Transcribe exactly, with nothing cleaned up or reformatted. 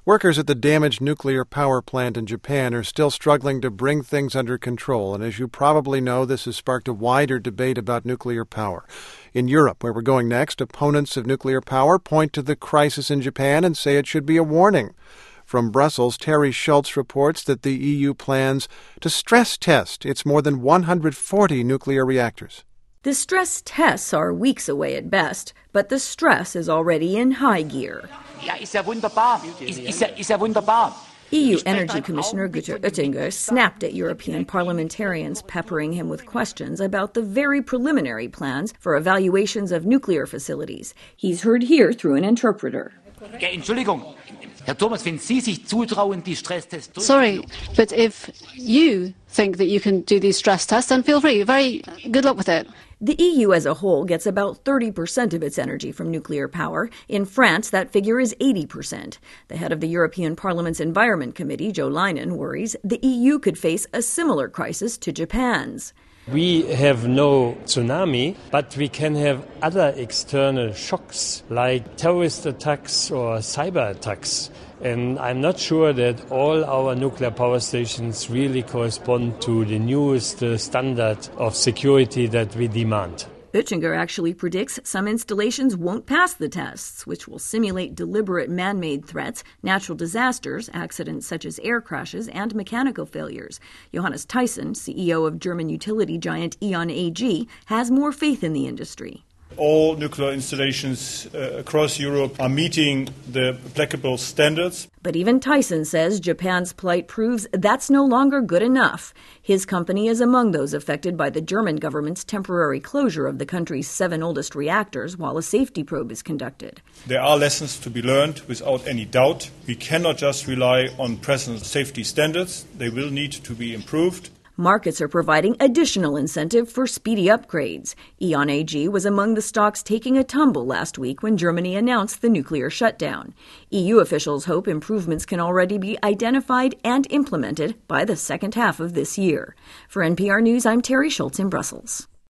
Workers at the damaged nuclear power plant in Japan are still struggling to bring things under control, and as you probably know, this has sparked a wider debate about nuclear power. In Europe, where we're going next, opponents of nuclear power point to the crisis in Japan and say it should be a warning. From Brussels, Terry Schultz reports that the E U plans to stress test its more than one hundred forty nuclear reactors. The stress tests are weeks away at best, but the stress is already in high gear. Ja, ist ja wunderbar. Ist, ist, ja, ist ja wunderbar. E U Energy Commissioner Günther Oettinger snapped at European parliamentarians, peppering him with questions about the very preliminary plans for evaluations of nuclear facilities. He's heard here through an interpreter. Ja, Entschuldigung, Herr Thomas, wenn Sie sich zutrauen, die Stresstests durchzuführen. Sorry, but if you think that you can do these stress tests, then feel free. Very good luck with it. The E U as a whole gets about thirty percent of its energy from nuclear power. In France, that figure is eighty percent. The head of the European Parliament's Environment Committee, Jo Leinen, worries the E U could face a similar crisis to Japan's. We have no tsunami, but we can have other external shocks like terrorist attacks or cyber attacks. And I'm not sure that all our nuclear power stations really correspond to the newest uh, standard of security that we demand. Oettinger actually predicts some installations won't pass the tests, which will simulate deliberate man-made threats, natural disasters, accidents such as air crashes, and mechanical failures. Johannes Theissen, C E O of German utility giant E.ON A G, has more faith in the industry. All nuclear installations uh, across Europe are meeting the applicable standards. But even Theissen says Japan's plight proves that's no longer good enough. His company is among those affected by the German government's temporary closure of the country's seven oldest reactors while a safety probe is conducted. There are lessons to be learned without any doubt. We cannot just rely on present safety standards. They will need to be improved. Markets are providing additional incentive for speedy upgrades. E.ON A G was among the stocks taking a tumble last week when Germany announced the nuclear shutdown. E U officials hope improvements can already be identified and implemented by the second half of this year. For N P R News, I'm Terry Schultz in Brussels.